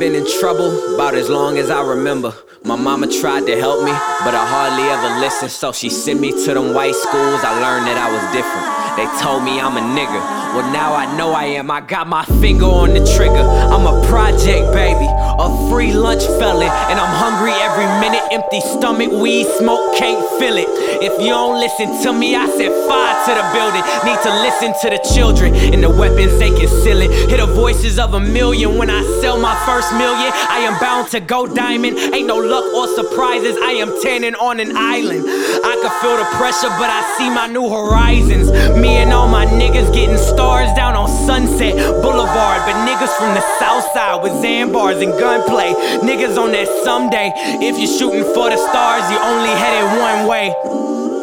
been in trouble about as long as I remember. My mama tried to help me, but I hardly ever listened. So she sent me to them white schools. I learned that I was different. They told me I'm a nigga. Well, now I know I am. I got my finger on the trigger. I'm a project baby, a free lunch felon, and I'm hungry every minute. Empty stomach, weed smoke, can't feel it. If you don't listen to me, I set fire to the building. Need to listen to the children and the weapons they concealing. Hear the voices of a million when I sell my first million. I am bound to go diamond. Ain't no luck or surprises. I am tanning on an island. I can feel the pressure, but I see my new horizons. Me and all my niggas getting stars down on Sunset Boulevard. But niggas from the south side with Xanbars and gunplay. Niggas on that someday. If you're shooting for the stars, you only headed one way.